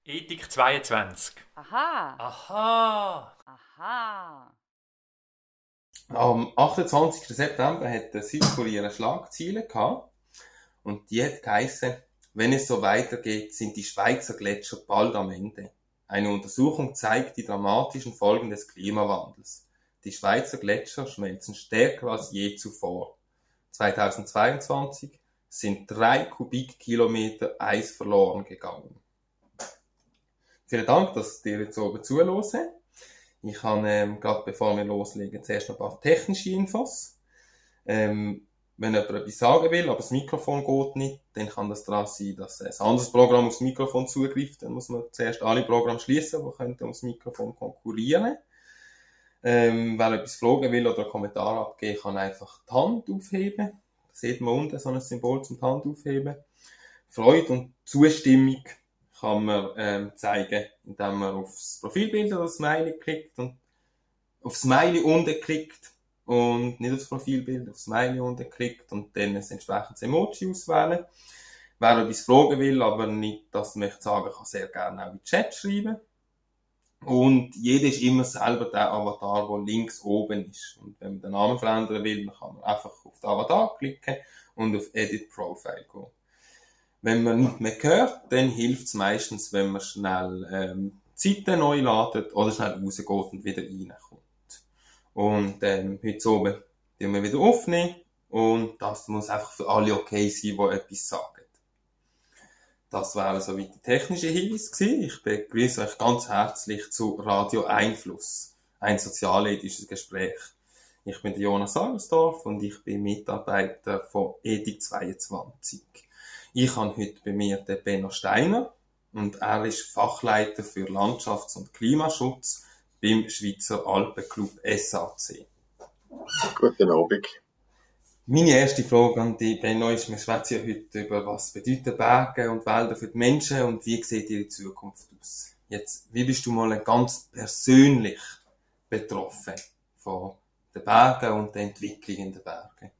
Ethik 22. Aha, Aha! aha. Am 28. September hat der Südkorea Schlagziele gehabt und die hat geheissen: Wenn es so weitergeht, sind die Schweizer Gletscher bald am Ende. Eine Untersuchung zeigt die dramatischen Folgen des Klimawandels. Die Schweizer Gletscher schmelzen stärker als je zuvor. 2022 sind 3 Kubikkilometer Eis verloren gegangen. Vielen Dank, dass ihr jetzt oben zuhören. Ich habe, gerade bevor wir loslegen, zuerst noch ein paar technische Infos. Wenn jemand etwas sagen will, aber das Mikrofon geht nicht, dann kann das daran sein, dass ein anderes Programm aufs Mikrofon zugreift. Dann muss man zuerst alle Programme schließen, die könnten aufs Mikrofon konkurrieren. Wer etwas fragen will oder einen Kommentar abgeben, kann einfach die Hand aufheben. Da sieht man unten so ein Symbol zum Hand aufheben. Freude und Zustimmung kann man zeigen, indem man aufs Profilbild oder das Smiley klickt und auf Smiley unten klickt und nicht aufs Profilbild, auf Smiley unten klickt und dann ein entsprechendes Emoji auswählen. Wer etwas fragen will, aber nicht das möchte sagen, kann sehr gerne auch in den Chat schreiben. Und jeder ist immer selber der Avatar, der links oben ist. Und wenn man den Namen verändern will, dann kann man einfach auf den Avatar klicken und auf Edit Profile gehen. Wenn man nicht mehr hört, dann hilft es meistens, wenn man schnell Seiten neu ladet oder schnell rausgeht und wieder reinkommt. Und heute oben tun wir wieder aufnehmen und das muss einfach für alle okay sein, die etwas sagen. Das wäre soweit der technische Hinweis gewesen. Ich begrüße euch ganz herzlich zu Radio Einfluss, ein sozialethisches Gespräch. Ich bin Jonas Sagersdorf und ich bin Mitarbeiter von Ethik 22. Ich habe heute bei mir den Benno Steiner und er ist Fachleiter für Landschafts- und Klimaschutz beim Schweizer Alpenclub SAC. Guten Abend. Meine erste Frage an dich, Benno, ist, wir schwätzen ja heute über, was bedeuten Berge und Wälder für die Menschen und wie sieht ihre Zukunft aus? Jetzt, wie bist du mal ganz persönlich betroffen von den Bergen und der Entwicklung in den Bergen?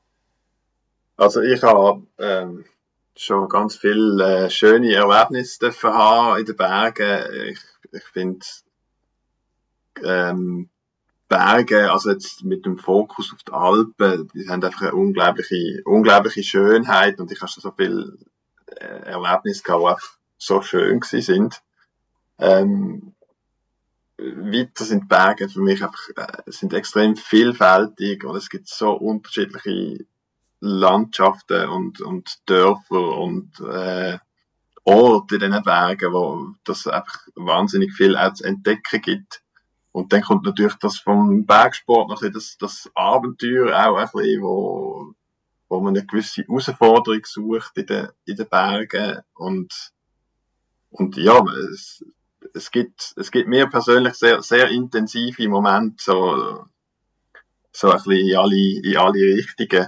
Also ich habe schon ganz viele schöne Erlebnisse dürfen haben in den Bergen. Ich finde Berge, also jetzt mit dem Fokus auf die Alpen, die haben einfach eine unglaubliche Schönheit und ich habe schon so viele Erlebnisse gehabt, die einfach so schön gewesen sind. Weiter sind die Berge für mich einfach, sind extrem vielfältig und es gibt so unterschiedliche Landschaften und Dörfer und Orte in diesen Bergen, wo das einfach wahnsinnig viel auch zu entdecken gibt. Und dann kommt natürlich das vom Bergsport noch das Abenteuer auch ein bisschen, wo man eine gewisse Herausforderung sucht in den Bergen und ja, es gibt mir persönlich sehr intensive Momente, so ein bisschen in alle Richtungen.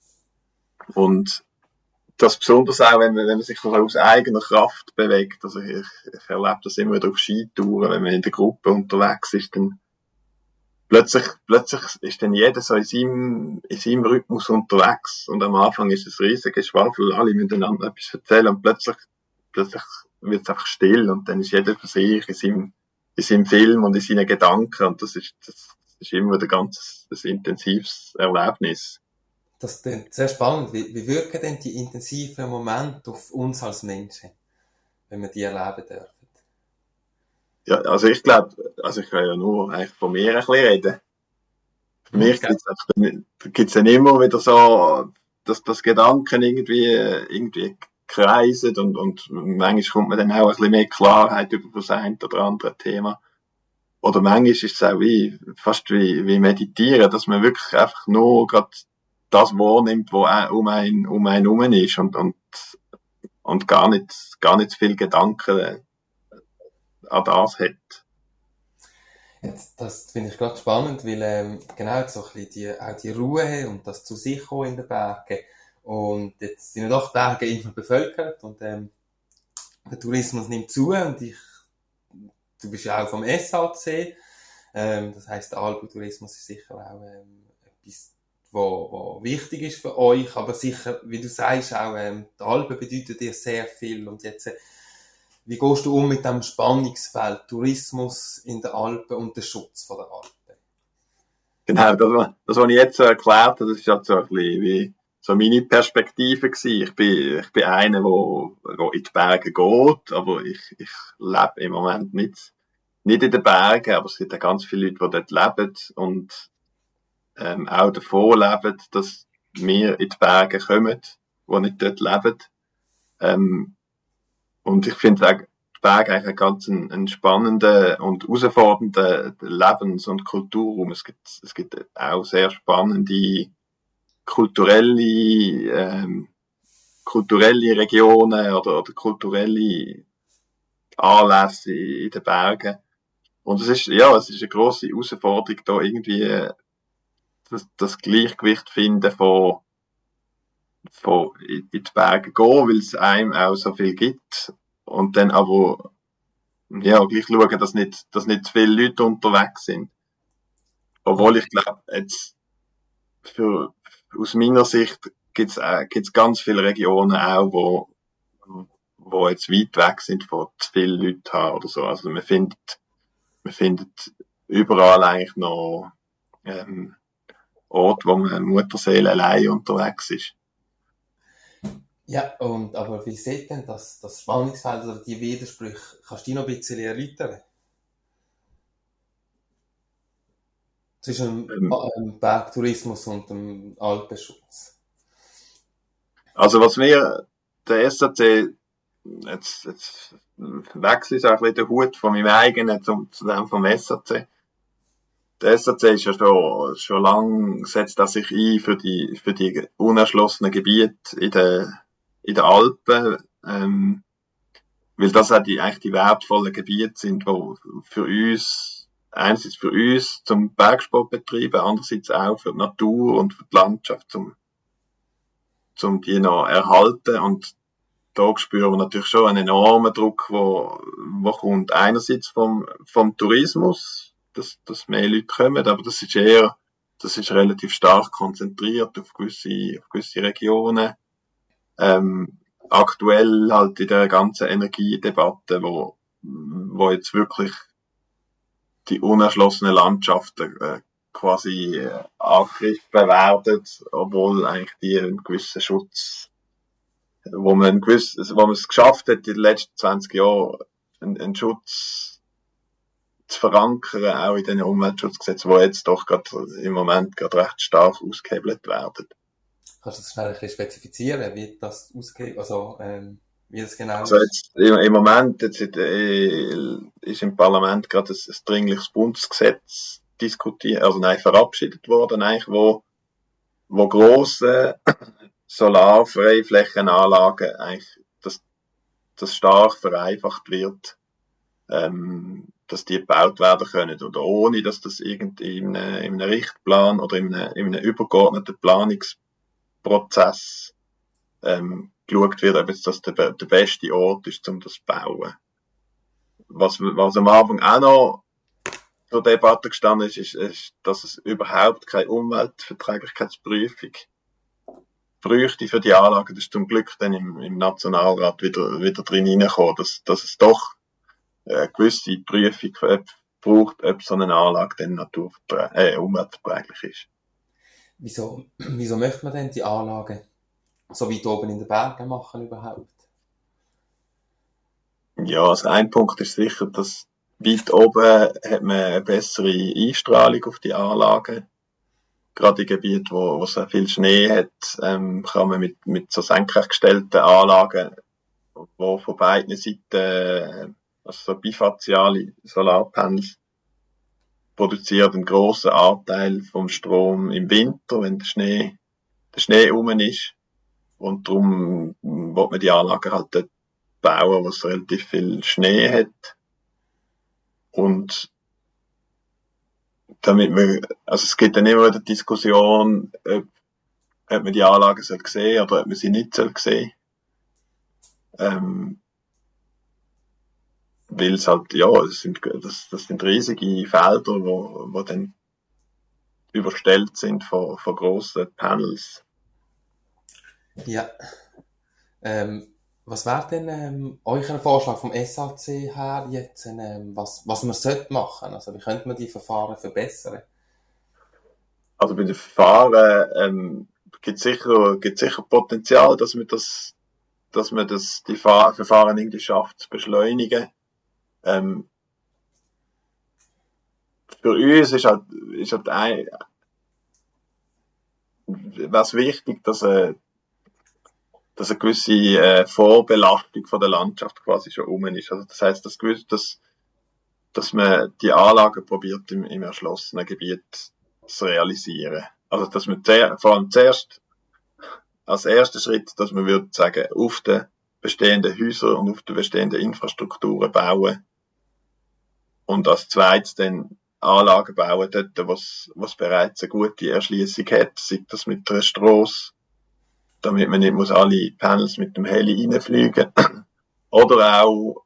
Und das besonders auch, wenn man sich so aus eigener Kraft bewegt. Also ich erlebe das immer wieder auf Skitouren, wenn man in der Gruppe unterwegs ist, dann plötzlich ist dann jeder so in seinem Rhythmus unterwegs. Und am Anfang ist es riesig Geschwafel, alle miteinander etwas erzählen und plötzlich wird es einfach still und dann ist jeder für sich in seinem Film und in seinen Gedanken und das ist immer wieder ganz ein intensives Erlebnis. Das klingt sehr spannend. Wie wirken denn die intensiven Momente auf uns als Menschen, wenn wir die erleben dürfen? Ja, also ich glaube, ich kann ja nur eigentlich von mir ein bisschen reden. Für mich gibt's dann immer wieder so, dass Gedanken irgendwie kreisen und manchmal kommt man dann auch ein bisschen mehr Klarheit über das eine oder andere Thema. Oder manchmal ist es auch fast wie meditieren, dass man wirklich einfach nur gerade das wahrnimmt, was um einen herum ist und gar nicht so viel Gedanken an das hat. Jetzt, das finde ich gerade spannend, weil genau jetzt so ein bisschen auch die Ruhe und das zu sich kommen in den Bergen. Und jetzt sind ja doch die Berge immer bevölkert und der Tourismus nimmt zu und du bist ja auch vom SAC. Das heisst, der Alpentourismus ist sicher auch etwas, wo wichtig ist für euch, aber sicher, wie du sagst, auch die Alpen bedeuten dir sehr viel und jetzt Wie gehst du um mit dem Spannungsfeld Tourismus in den Alpen und der Schutz von der Alpen? Genau, das, was ich jetzt so erklärt habe, das ist halt so ein bisschen wie so meine Perspektive gewesen. Ich bin einer, wo in die Berge geht, aber ich lebe im Moment nicht in den Bergen, aber es gibt ja ganz viele Leute, die dort leben und auch davon leben, dass wir in die Berge kommen, die nicht dort leben. Und ich finde auch die Berge eigentlich einen spannenden und herausfordernden Lebens- und Kulturraum. Es gibt auch sehr spannende kulturelle Regionen oder kulturelle Anlässe in den Bergen. Und es ist eine grosse Herausforderung, da irgendwie das Gleichgewicht finden von in die Berge gehen, weil es einem auch so viel gibt. Und dann aber, ja, gleich schauen, dass nicht zu viele Leute unterwegs sind. Obwohl ich glaube, jetzt, aus meiner Sicht gibt's ganz viele Regionen auch, wo jetzt weit weg sind von zu vielen Leuten haben oder so. Also man findet überall eigentlich noch, Orte, wo man Mutterseele allein unterwegs ist. Ja, aber wie sieht denn das Spannungsfeld oder die Widersprüche? Kannst du die noch ein bisschen erläutern? Zwischen dem Bergtourismus und dem Alpenschutz. Also was wir, der SAC, jetzt wechsle ich auch ein bisschen den Hut von meinem eigenen zu dem vom SAC. Der SAC ist ja schon lang, setzt er sich ein für die unerschlossenen Gebiete in den Alpen, weil das auch eigentlich die wertvollen Gebiete sind, wo einerseits für uns zum Bergsport betreiben, andererseits auch für die Natur und für die Landschaft, zum die noch erhalten. Und da spüren wir natürlich schon einen enormen Druck, wo kommt einerseits vom Tourismus, dass mehr Leute kommen, aber das ist relativ stark konzentriert auf gewisse Regionen. Aktuell halt in der ganzen Energiedebatte, wo jetzt wirklich die unerschlossenen Landschaften quasi angegriffen werden, obwohl eigentlich die einen gewissen Schutz, wo man es geschafft hat, in den letzten 20 Jahren einen Schutz zu verankern, auch in den Umweltschutzgesetzen, die jetzt doch im Moment recht stark ausgehebelt werden. Kannst du das schnell ein bisschen spezifizieren, wie das ausgeht, also wie das genau Also ist? jetzt im Moment ist im Parlament gerade ein dringliches Bundesgesetz verabschiedet worden, eigentlich, wo grosse Solarfreiflächenanlagen eigentlich, das stark vereinfacht wird, dass die gebaut werden können oder ohne, dass das irgendwie in einem Richtplan oder in einem übergeordneten Planungsprozess geschaut wird, ob jetzt das der beste Ort ist, um das zu bauen. Was am Anfang auch noch zur Debatte gestanden ist, dass es überhaupt keine Umweltverträglichkeitsprüfung bräuchte für die Anlage. Das ist zum Glück dann im Nationalrat wieder drin hineingekommen, dass es doch eine gewisse Prüfung braucht, ob so eine Anlage dann umweltverträglich ist. Wieso möchte man denn die Anlagen so weit oben in den Bergen machen überhaupt? Ja, also ein Punkt ist sicher, dass weit oben hat man eine bessere Einstrahlung auf die Anlagen. Gerade in Gebieten, wo sehr viel Schnee hat, kann man mit so senkrecht gestellten Anlagen, wo von beiden Seiten, also so bifaziale Solarpanels, produziert einen grossen Anteil vom Strom im Winter, wenn der Schnee rum ist. Und darum will man die Anlagen halt dort bauen, wo es relativ viel Schnee hat. Und also es gibt dann immer wieder Diskussion, ob man die Anlagen sehen soll oder ob man sie nicht sehen soll. Weil es halt, ja, das sind riesige Felder, wo dann überstellt sind von grossen Panels. Ja. Was wäre denn euer Vorschlag vom SAC her jetzt, was man sollte machen? Also wie könnte man die Verfahren verbessern? Also bei den Verfahren gibt sicher Potenzial, dass man die Verfahren irgendwie schafft zu beschleunigen. Für uns was wichtig, dass eine gewisse Vorbelastung von der Landschaft quasi schon rum ist. Also das heisst, dass man die Anlagen probiert im erschlossenen Gebiet zu realisieren. Also dass man vor allem zuerst als erster Schritt, dass man würde sagen, auf den bestehenden Häusern und auf den bestehenden Infrastrukturen bauen und als zweites dann Anlagen bauen, dort, was bereits eine gute Erschließung hat, sei das mit einer Strasse, damit man nicht muss alle Panels mit dem Heli reinfliegen, oder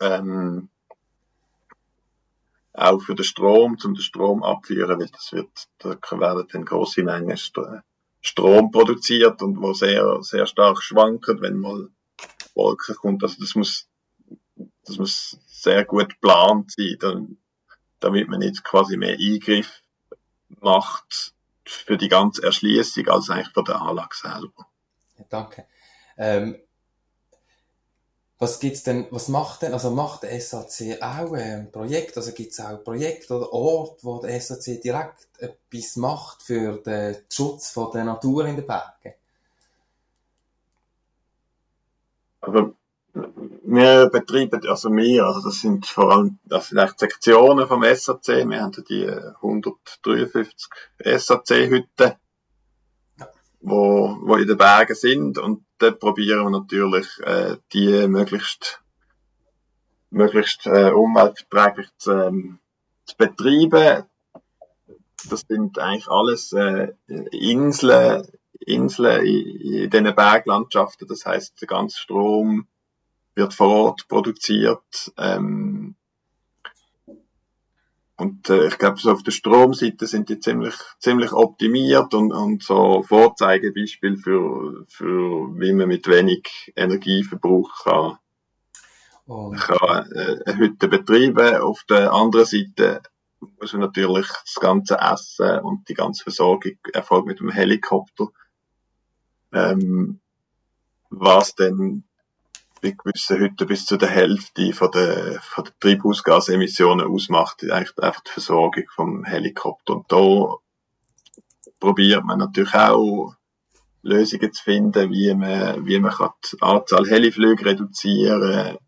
auch für den Strom, um den Strom abführen, weil da werden dann grosse Mengen Strom produziert und wo sehr, sehr stark schwankt, wenn mal Wolken kommt. Also das muss sehr gut geplant sein, damit man nicht quasi mehr Eingriff macht für die ganze Erschließung als eigentlich für den Anlage selber. Ja, danke. Macht der SAC auch ein Projekt? Also gibt's auch Projekte oder Orte, wo der SAC direkt etwas macht für den Schutz von der Natur in den Bergen? Also das sind vor allem, das sind echt Sektionen vom SAC. Wir haben die 153 SAC-Hütten, wo in den Bergen sind, und dort probieren wir natürlich, die möglichst umweltverträglich zu betreiben. Das sind eigentlich alles Inseln in diesen Berglandschaften. Das heisst, der ganze Strom wird vor Ort produziert. Ich glaube, so auf der Stromseite sind die ziemlich optimiert und so Vorzeigebeispiel für wie man mit wenig Energieverbrauch kann eine Hütte betreiben. Auf der anderen Seite muss man natürlich das ganze Essen und die ganze Versorgung erfolgt mit dem Helikopter. Was dann bei gewissen Hütten bis zu der Hälfte von der Treibhausgasemissionen ausmacht, ist eigentlich einfach die Versorgung vom Helikopter. Und da probiert man natürlich auch Lösungen zu finden, wie man kann die Anzahl Heliflüge reduzieren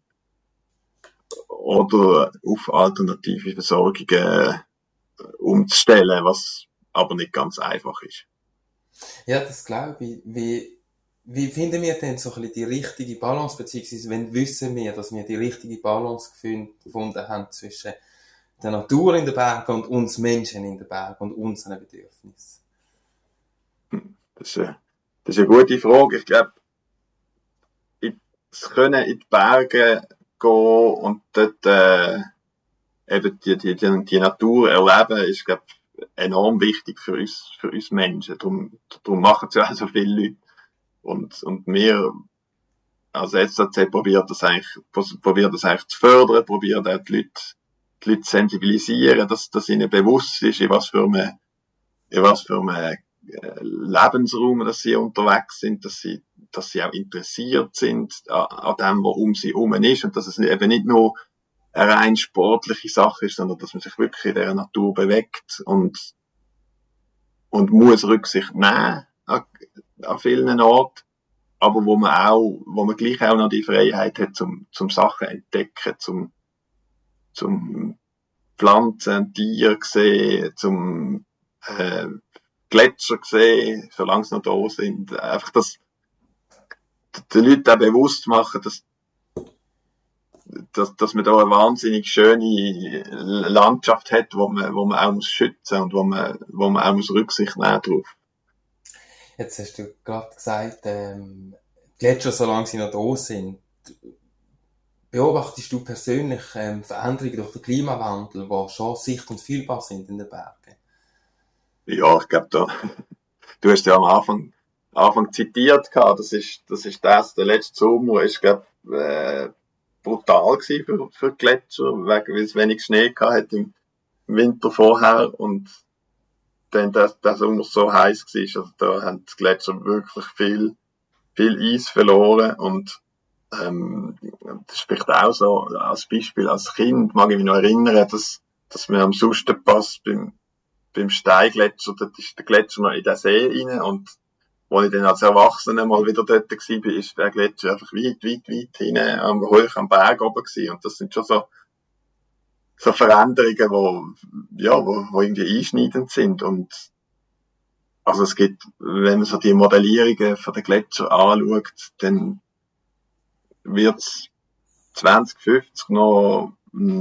oder auf alternative Versorgungen umzustellen, was aber nicht ganz einfach ist. Ja, das glaube ich. Wie finden wir denn so ein bisschen die richtige Balance, beziehungsweise wenn wissen wir, dass wir die richtige Balance gefunden haben zwischen der Natur in den Bergen und uns Menschen in den Bergen und unseren Bedürfnissen? Das ist eine gute Frage. Ich glaube, es können in die Berge gehen und dort eben die Natur erleben, ist, glaube ich, enorm wichtig für uns Menschen. Darum machen es ja auch so viele Leute. Und wir als SAC probiert das eigentlich zu fördern, probiert auch die Leute zu sensibilisieren, dass ihnen bewusst ist, in was für einem Lebensraum, dass sie unterwegs sind, dass sie auch interessiert sind an dem, was um sie herum ist, und dass es eben nicht nur eine rein sportliche Sache ist, sondern dass man sich wirklich in der Natur bewegt und muss Rücksicht nehmen an vielen Orten, aber wo man gleich auch noch die Freiheit hat, zum Sachen entdecken, zum Pflanzen, Tiere sehen, zum Gletscher sehen, solange sie noch da sind. Einfach, dass die Leute auch bewusst machen, dass man da eine wahnsinnig schöne Landschaft hat, wo man auch muss schützen und wo man auch muss Rücksicht nehmen drauf. Jetzt hast du gerade gesagt, Gletscher, solange sie noch da sind. Beobachtest du persönlich Veränderungen durch den Klimawandel, die schon sicht- und fühlbar sind in den Bergen? Ja, ich glaube, du hast ja am Anfang zitiert gehabt, der letzte Sommer ist, glaube brutal gewesen für Gletscher, weil es wenig Schnee gehabt hat im Winter vorher und dann der Sommer so heiß war. Also da haben die Gletscher wirklich viel Eis verloren und das spricht auch so als Beispiel als Kind, mag ich mich noch erinnern, dass wir am Sustenpass beim Steingletscher, dort ist der Gletscher noch in den See rein und als ich dann als Erwachsener mal wieder dort war, ist der Gletscher einfach weit hinten hoch am Berg oben gewesen. Und das sind schon so Veränderungen, wo irgendwie einschneidend sind. Und also es gibt, wenn man so die Modellierungen von den Gletscher anschaut, dann wird's 2050 noch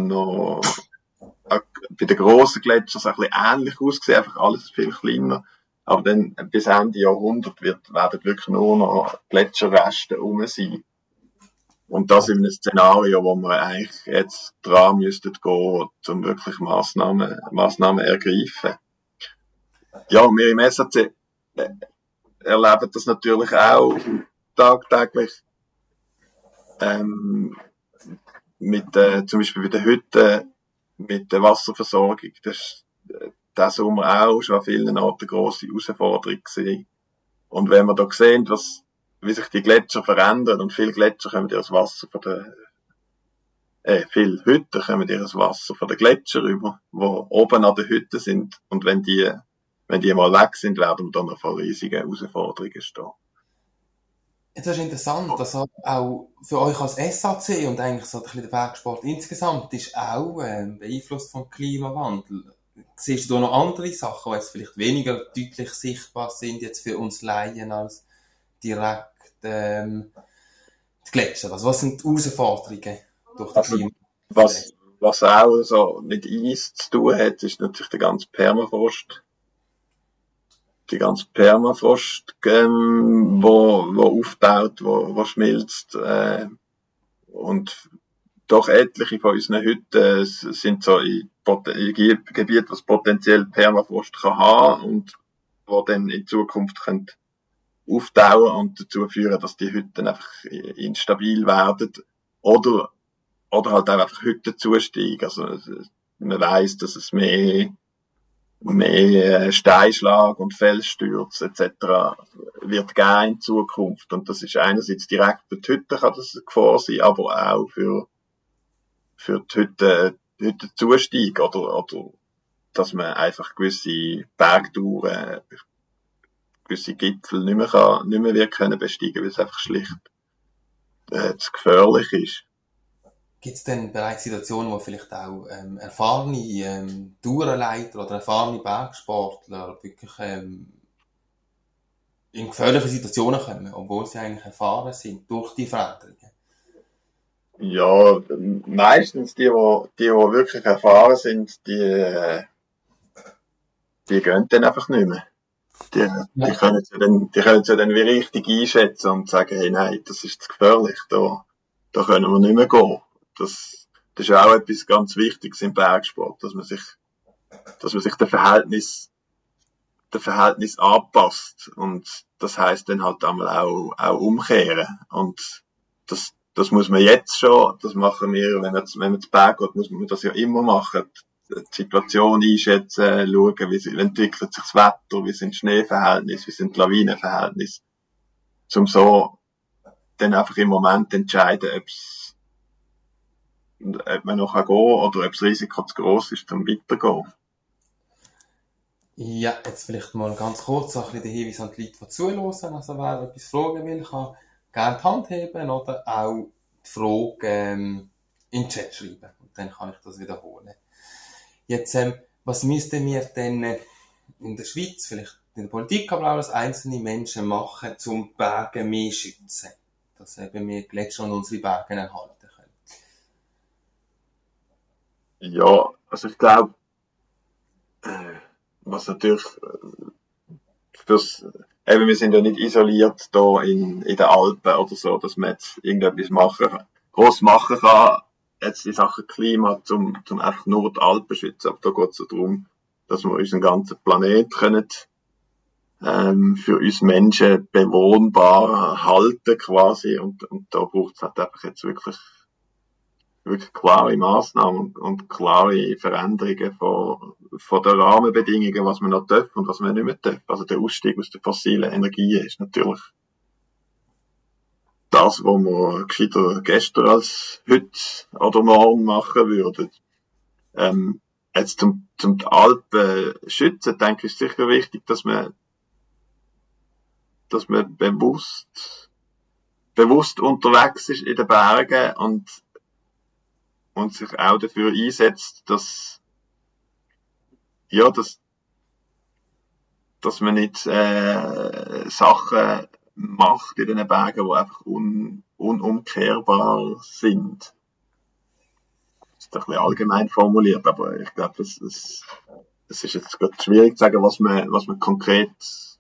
bei den grossen Gletschern ein bisschen ähnlich aussehen, einfach alles viel kleiner. Aber dann bis Ende Jahrhundert werden wirklich nur noch Gletscherreste rum sein. Und das in einem Szenario, wo wir eigentlich jetzt dran müssten gehen, um wirklich Massnahmen ergreifen. Ja, wir im SAC erleben das natürlich auch tagtäglich. Mit zum Beispiel bei den Hütten, mit der Wasserversorgung. Das ist diesen Sommer auch schon an vielen Orten eine grosse Herausforderung gewesen. Und wenn wir da sehen, wie sich die Gletscher verändern und viele Gletscher kommen ihr das Wasser viele Hütten kommen ihr das Wasser von den Gletschern rüber, die oben an den Hütten sind. Und wenn die mal weg sind, werden wir dann noch vor riesigen Herausforderungen stehen. Jetzt ist interessant, dass auch für euch als SAC und eigentlich so ein bisschen der Bergsport insgesamt ist auch beeinflusst vom Klimawandel. Siehst du da noch andere Sachen, die jetzt vielleicht weniger deutlich sichtbar sind jetzt für uns Laien als direkt die Gletscher? Also was sind die Herausforderungen durch den Klimawandel? Was auch so mit Eis zu tun hat, ist natürlich der ganze Permafrost. Die ganze Permafrost, wo auftaut, wo schmilzt, und doch etliche von unseren Hütten sind so in Gebieten, was potenziell Permafrost kann haben und wo dann in Zukunft können auftauen und dazu führen, dass die Hütten einfach instabil werden oder halt auch einfach Hüttenzusteigen. Also man weiss, dass es mehr Steinschlag und Felsstürze etc. wird geben in Zukunft. Und das ist einerseits direkt für die Hütten kann das eine Gefahr sein, aber auch für die Hüttenzusteigen oder dass man einfach gewisse Bergtouren, gewisse Gipfel nicht mehr wird können besteigen, weil es einfach schlicht zu gefährlich ist. Gibt es denn bereits Situationen, wo vielleicht auch erfahrene Tourenleiter oder erfahrene Bergsportler wirklich in gefährliche Situationen kommen, obwohl sie eigentlich erfahren sind durch die Veränderungen? Ja, meistens die wirklich erfahren sind, die gehen dann einfach nicht mehr. Die können es ja dann wie richtig einschätzen und sagen, hey, nein, das ist zu gefährlich, da können wir nicht mehr gehen. Das ist auch etwas ganz Wichtiges im Bergsport, dass man sich dem Verhältnis anpasst. Und das heisst dann halt einmal auch umkehren. Und das muss man jetzt schon, das machen wir, wenn man zu Berg geht, muss man das ja immer machen. Die Situation einschätzen, schauen, wie entwickelt sich das Wetter, wie sind die Schneeverhältnisse, wie sind die Lawinenverhältnisse. Um so dann einfach im Moment entscheiden, ob man noch gehen kann oder ob das Risiko zu gross ist, um weiterzugehen. Ja, jetzt vielleicht mal ganz kurz so ein bisschen der Hinweis an die Leute, die zuhören. Also wer etwas fragen will, kann gerne die Hand heben oder auch die Frage in den Chat schreiben. Und dann kann ich das wiederholen. Jetzt, was müssten wir denn in der Schweiz, vielleicht in der Politik, aber auch als einzelne Menschen machen, um Berge mehr zu schützen? Dass eben wir Gletscher und unsere Berge erhalten können. Ja, also ich glaube, was natürlich wir sind ja nicht isoliert da in den Alpen oder so, dass man jetzt irgendetwas gross machen kann, jetzt in Sachen Klima, zum einfach nur die Alpen schützen. Aber da geht es ja darum, dass wir unseren ganzen Planet können für uns Menschen bewohnbar halten quasi und da braucht es halt einfach jetzt wirklich klare Massnahmen und klare Veränderungen von den Rahmenbedingungen, was man noch darf und was man nicht mehr darf. Also der Ausstieg aus den fossilen Energien ist natürlich das, was wir gescheiter gestern als heute oder morgen machen würden. Jetzt zum die Alpen schützen, denke ich, ist sicher wichtig, dass man bewusst unterwegs ist in den Bergen und sich auch dafür einsetzt, dass man nicht Sachen macht in den Bergen, die einfach unumkehrbar sind. Das ist ein bisschen allgemein formuliert, aber ich glaube, es ist jetzt gerade schwierig zu sagen, was man konkret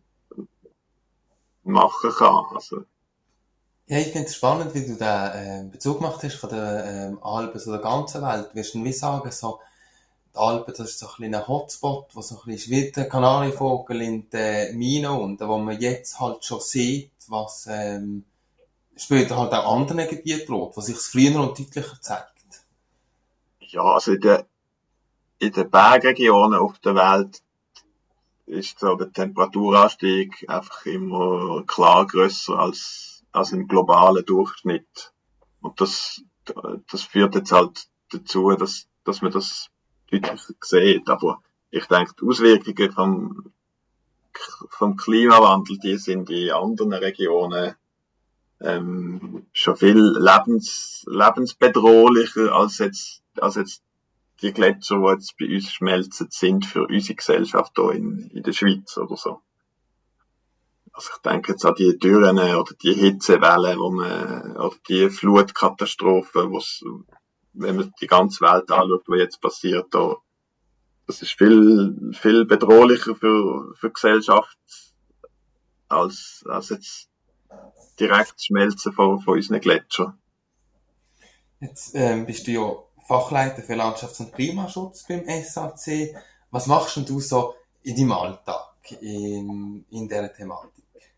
machen kann. Also, Ja, ich finde es spannend, wie du den Bezug gemacht hast von den Alpen zu der ganzen Welt. Wirst du wie sagen, so, die Alpen, das ist so ein kleiner Hotspot, wo so ein bisschen wie der Kanarienvogel in den Minen unten, wo man jetzt halt schon sieht, was später halt auch anderen Gebieten droht, wo sich es früher und deutlicher zeigt. ja, also in den Bergregionen auf der Welt ist so der Temperaturanstieg einfach immer klar grösser als im globalen Durchschnitt. Und das führt jetzt halt dazu, dass man das deutlich sieht. Aber ich denke, die Auswirkungen vom Klimawandel, die sind in anderen Regionen schon viel lebensbedrohlicher als jetzt die Gletscher, die jetzt bei uns schmelzen, sind für unsere Gesellschaft hier in der Schweiz oder so. Also ich denke jetzt an die Dürren oder die Hitzewellen, oder die Flutkatastrophen, wenn man die ganze Welt anschaut, was jetzt passiert, das ist viel, viel bedrohlicher für die Gesellschaft als jetzt direkt das Schmelzen von unseren Gletschern. Jetzt bist du ja Fachleiter für Landschafts- und Klimaschutz beim SAC. Was machst denn du so in deinem Alltag in dieser Thematik?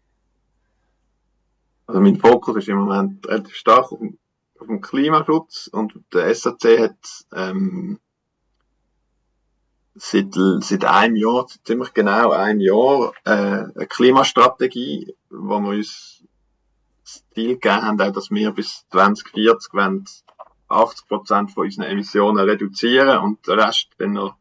Also mein Fokus ist im Moment relativ stark auf dem Klimaschutz und der SAC hat seit einem Jahr, ziemlich genau einem Jahr, eine Klimastrategie, wo wir uns das Ziel gegeben haben, auch, dass wir bis 2040 80% von unseren Emissionen reduzieren und den Rest dann noch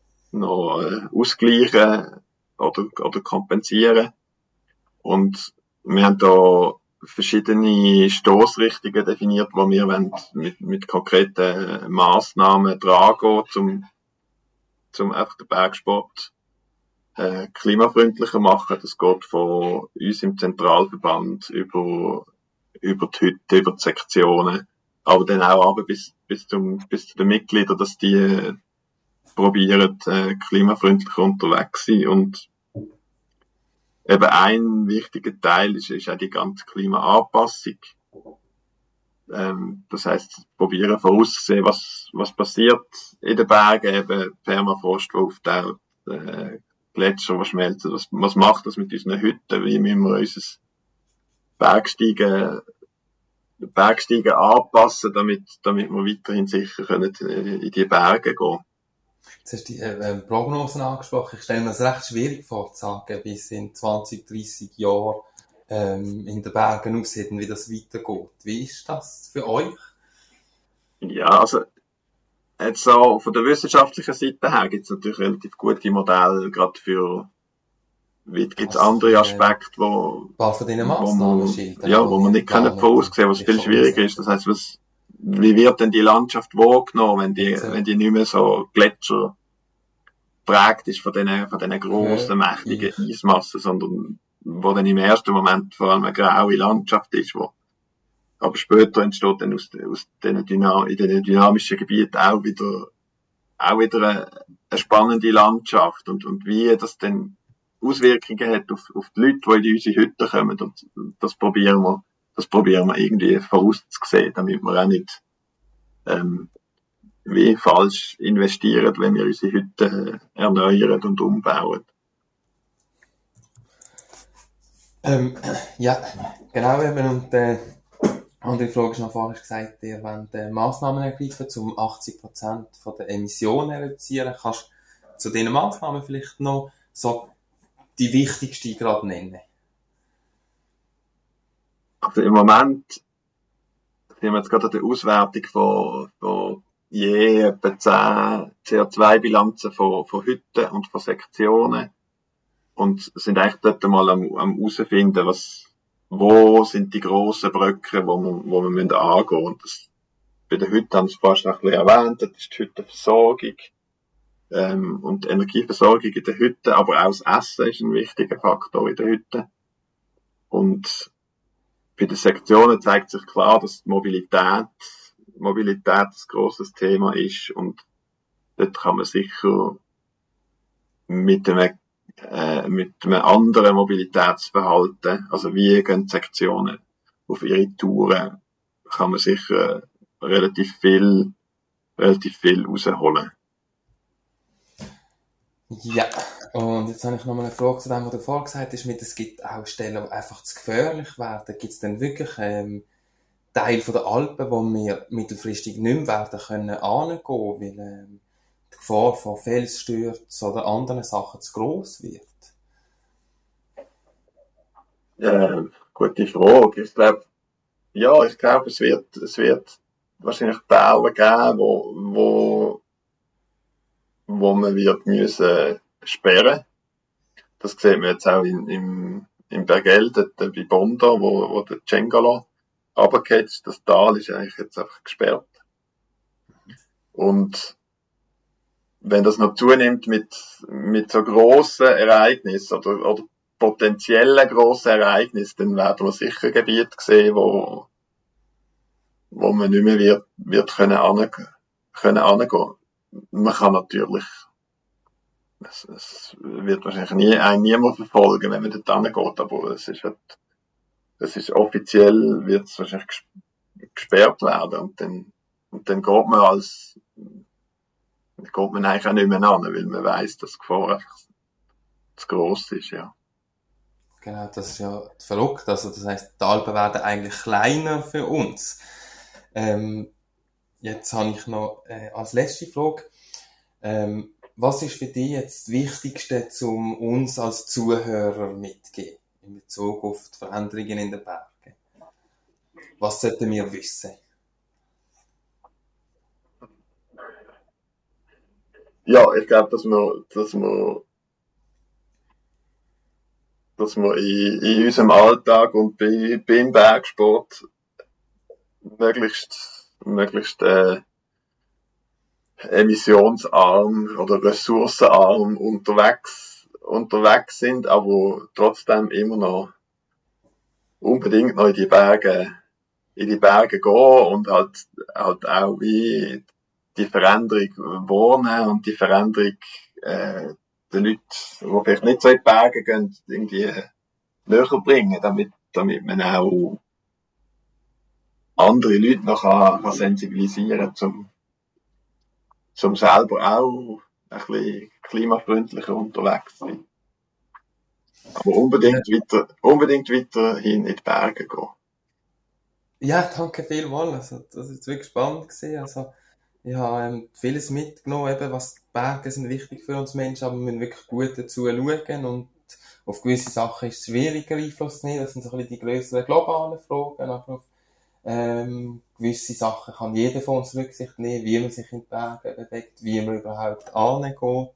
ausgleichen oder kompensieren. Und wir haben da verschiedene Stossrichtungen definiert, wo wir mit konkreten Massnahmen dran gehen, zum einfach den Bergsport klimafreundlicher machen. Das geht von uns im Zentralverband über die Hütte, über die Sektionen, aber dann auch aber bis zu den Mitgliedern, dass die probieren, klimafreundlicher unterwegs zu sein. Und eben ein wichtiger Teil ist auch die ganze Klimaanpassung. Das heisst, probieren vorauszusehen, was passiert in den Bergen, eben Permafrost, der auftaut, Gletscher, die schmelzen. Was macht das mit unseren Hütten? Wie müssen wir unser Bergsteigen anpassen, damit wir weiterhin sicher können in die Berge gehen. Jetzt hast du die Prognosen angesprochen. Ich stelle mir es recht schwierig vor, zu sagen, bis in 20, 30 Jahren in den Bergen aussieht und wie das weitergeht. Wie ist das für euch? Ja, also jetzt so von der wissenschaftlichen Seite her gibt es natürlich relativ gute Modelle, gerade für gibt es andere Aspekte, wo von diesen Massnahmen schildern, wo man nicht voraussehen können, was viel schwieriger ist. Das heisst, wie wird denn die Landschaft wahrgenommen, wenn die nicht mehr so Gletscher prägt ist von diesen grossen, mächtigen Eismassen, sondern wo dann im ersten Moment vor allem eine graue Landschaft ist, aber später entsteht dann in diesen dynamischen Gebieten auch wieder eine spannende Landschaft und wie das dann Auswirkungen hat auf die Leute, die in unsere Hütten kommen, und das probieren wir irgendwie vorauszusehen, damit wir auch nicht wie falsch investieren, wenn wir unsere Hütten erneuern und umbauen. Ähm, ja, genau eben. Und andere Frage ist noch vorhin gesagt, ihr wollt Massnahmen ergreifen, um 80% von der Emissionen zu reduzieren. Kannst du zu diesen Massnahmen vielleicht noch so die wichtigste gerade nennen? Also im Moment sind wir jetzt gerade an der Auswertung von je etwa 10 CO2-Bilanzen von Hütten und von Sektionen und sind eigentlich dort mal am herausfinden, wo sind die grossen Brücken, wo wir müssen angehen. Und das, bei den Hütten haben wir es fast noch ein bisschen erwähnt, das ist die Hüttenversorgung, und die Energieversorgung in den Hütten, aber auch das Essen ist ein wichtiger Faktor in den Hütten. Und bei den Sektionen zeigt sich klar, dass die Mobilität ein grosses Thema ist und dort kann man sicher mit einem anderen Mobilitätsverhalten, also wie gehen die Sektionen auf ihre Touren, kann man sicher relativ viel rausholen. Ja, und jetzt habe ich noch mal eine Frage zu dem, was du vorhin gesagt hast, es gibt auch Stellen, die einfach zu gefährlich werden. Gibt es denn wirklich Teile der Alpen, wo wir mittelfristig nicht mehr werden können angehen, weil die Gefahr von Felsstürzen oder anderen Sachen zu gross wird? Gute Frage. Ich glaube, es wird wahrscheinlich Teile geben, wo man wird müssen sperren. Das sieht man jetzt auch im Bergell, dort bei Bonda, wo der Cengalo runtergeht ist. Das Tal ist eigentlich jetzt einfach gesperrt. Und wenn das noch zunimmt mit so grossen Ereignissen oder potenziellen grossen Ereignissen, dann werden wir sicher Gebiete sehen, wo man nicht mehr wird können angehen. Man kann natürlich, es wird wahrscheinlich niemand verfolgen, wenn man dort angeht, aber es ist offiziell, wird es wahrscheinlich gesperrt werden und dann geht man eigentlich auch nicht mehr an, weil man weiss, dass die Gefahr einfach zu gross ist, ja. Genau, das ist ja verrückt. Also, das heisst, die Alpen werden eigentlich kleiner für uns. Jetzt habe ich noch als letzte Frage. Was ist für dich jetzt das Wichtigste, um uns als Zuhörer mitzugeben in Bezug auf die Veränderungen in den Bergen? Was sollten wir wissen? Ja, ich glaube, dass wir in unserem Alltag und beim Bergsport möglichst emissionsarm oder ressourcenarm unterwegs sind, aber trotzdem immer noch unbedingt noch in die Berge gehen und halt auch wie die Veränderung wahrnehmen und die Veränderung den Leuten, die vielleicht nicht so in die Berge gehen, irgendwie näher bringen, damit man auch andere Leute noch kann sensibilisieren, zum selber auch ein bisschen klimafreundlicher unterwegs zu sein. Aber unbedingt weiterhin in die Berge gehen. Ja, danke vielmals. Also, das ist wirklich spannend gewesen. Also, ich habe vieles mitgenommen, eben, was die Berge sind wichtig für uns Menschen, aber wir müssen wirklich gut dazu schauen und auf gewisse Sachen ist es schwieriger Einfluss zu nehmen. Das sind so ein bisschen die grösseren globalen Fragen, aber auf gewisse Sachen kann jeder von uns Rücksicht nehmen, wie man sich in die Berge bewegt, wie man überhaupt angeht.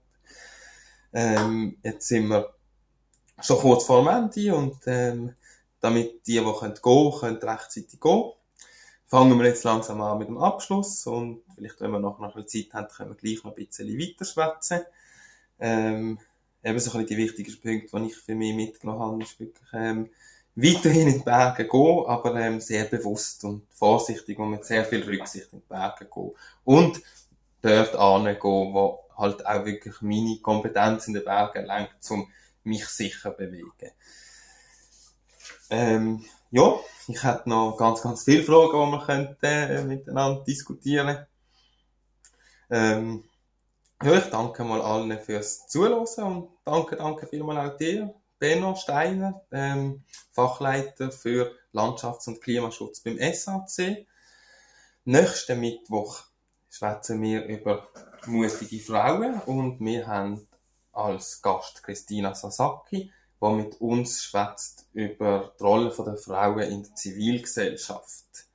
Jetzt sind wir schon kurz vor dem Ende und damit die gehen können rechtzeitig gehen. Fangen wir jetzt langsam an mit dem Abschluss und vielleicht, wenn wir noch ein bisschen Zeit haben, können wir gleich noch ein bisschen weiter schwätzen. Eben so ein bisschen die wichtigsten Punkte, die ich für mich mitgenommen habe, ist wirklich weiterhin in die Berge gehen, aber sehr bewusst und vorsichtig und mit sehr viel Rücksicht in die Berge gehen. Und dort hingehen, wo halt auch wirklich meine Kompetenz in den Bergen lenkt, um mich sicher zu bewegen. Ja, ich hätte noch ganz, ganz viele Fragen, die wir könnten, miteinander diskutieren. Ja, ich danke mal allen fürs Zuhören und danke vielmals auch dir, Benno Steiner, Fachleiter für Landschafts- und Klimaschutz beim SAC. Nächsten Mittwoch schwätzen wir über mutige Frauen und wir haben als Gast Christina Sasaki, die mit uns schwätzt über die Rolle der Frauen in der Zivilgesellschaft.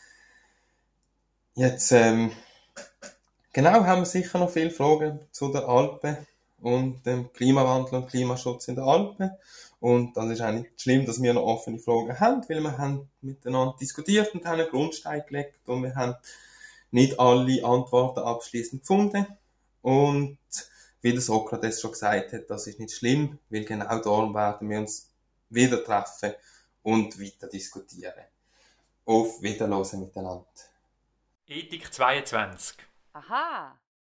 Jetzt, genau, haben wir sicher noch viele Fragen zu den Alpen und dem Klimawandel und Klimaschutz in den Alpen. Und das ist auch nicht schlimm, dass wir noch offene Fragen haben, weil wir haben miteinander diskutiert und haben einen Grundstein gelegt und wir haben nicht alle Antworten abschließend gefunden. Und wie der Sokrates schon gesagt hat, das ist nicht schlimm, weil genau darum werden wir uns wieder treffen und weiter diskutieren. Auf Wiederhören miteinander. Ethik 22. Aha.